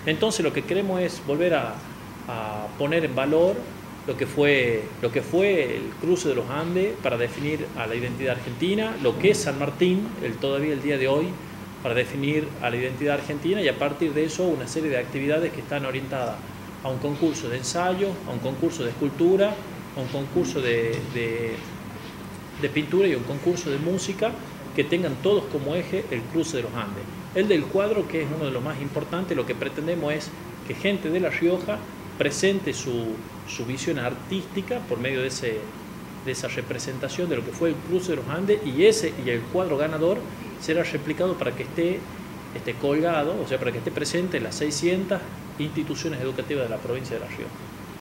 Entonces lo que queremos es volver a poner en valor lo que fue el cruce de los Andes para definir a la identidad argentina, lo que es San Martín, todavía el día de hoy, para definir a la identidad argentina, y a partir de eso una serie de actividades que están orientadas a un concurso de ensayo, a un concurso de escultura, a un concurso de pintura y un concurso de música, que tengan todos como eje el cruce de los Andes. El del cuadro, que es uno de los más importantes, lo que pretendemos es que gente de La Rioja presente su visión artística por medio de esa representación de lo que fue el cruce de los Andes, y el cuadro ganador será replicado para que esté colgado, o sea, para que esté presente en las 600 instituciones educativas de la provincia de La Rioja.